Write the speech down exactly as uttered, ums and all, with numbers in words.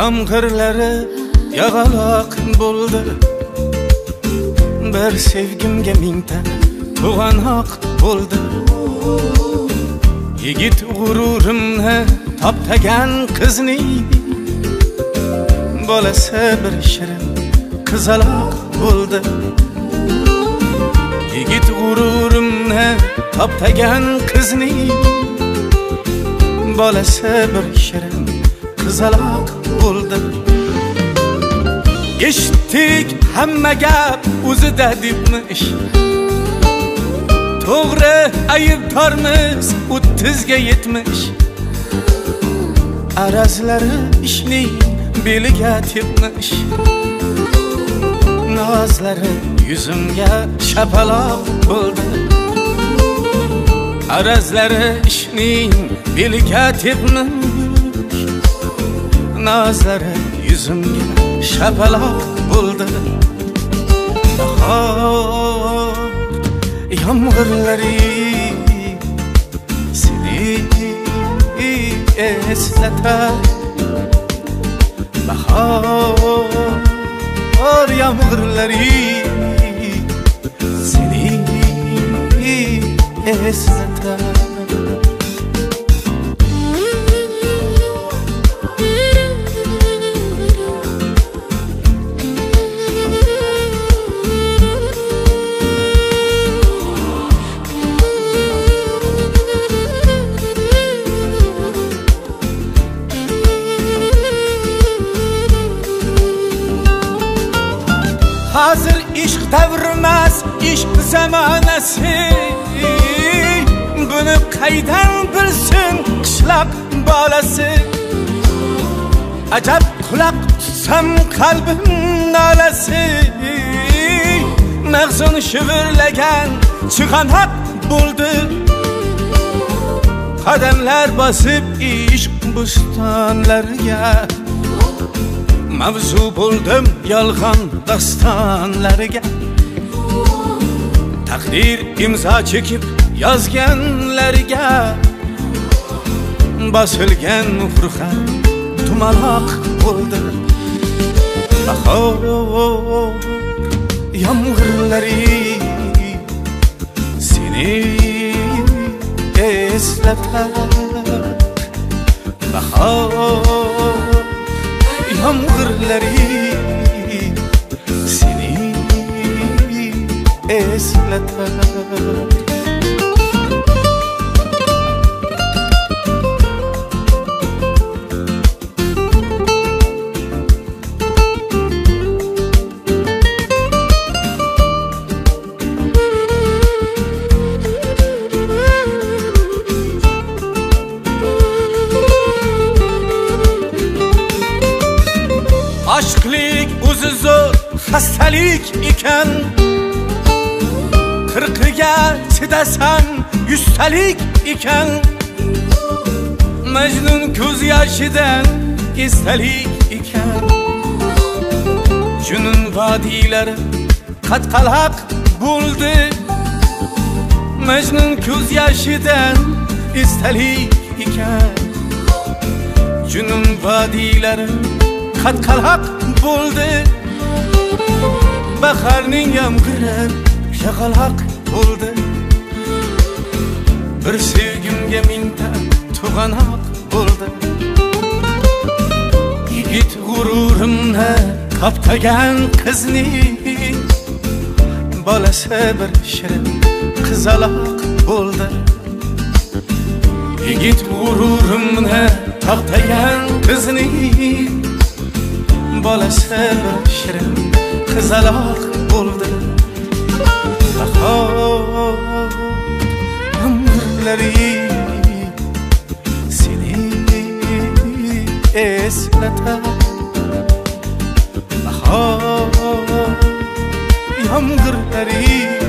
Yomg'irlari yog'aloq bo'ldi. Bir sevgimga mingta to'g'anoq bo'ldi. Yigit g'ururimni toptagan qizning bolasi bir shirin qizaloq bo'ldi. Yigit g'ururimni toptagan qizning bolasi bir shirin qizaloq bo'ldi. Eshitdik hamma gap o'zida debmish. To'g'ri aybdormiz o'ttizga yetmish. Arazlari ishning beliga tepmish. Nozlari yuzimga shapaloq bo'ldi. Arazlari ishning beliga tepmish. Nozlari yuzimga shapaloq bo'ldi. Bahor yomg'irlari seni eslatar. Bahor yomg'irlari seni eslatar. Hazır ishq davrimas, ishq zamonasi. Buni qaydan bilsin qishloq bolasi. Ajab quloq tutsam qalbim nolasi. Mag'zun shivirlagan chig'anoq bo'ldi. Qadamlar bosib ishq bustonlariga mavzu bo'ldim yolg'on dostonlariga. Taqdir imzo chekib yozganlariga bosilgan muhrxat tumaloq bo'ldi. Bahor yomg'irlari seni eslatar. Bahor yomg'irlari seni eslatar. Aşklik o'zi zo'r xastalik ekan. Qirqiga chidasam yuztalik ekan. Majnun ko'z yoshidan esdalik ekan. Junun vodiylari qatqaloq bo'ldi. Majnun ko'z yoshidan esdalik ekan. Junun vodiylari qatqaloq bo'ldi. Bahorning yomg'iri shaqaloq bo'ldi. Bir sevgimga mingta to'g'anoq bo'ldi. Yigit g'ururimni toptagan qizning bolasi bir shirin qizaloq bo'ldi. Yigit g'ururimni toptagan qizning bolasi bir shirin qizaloq bo'ldi. Bahor yomg'irlari seni eslatar. Bahor yomg'irlari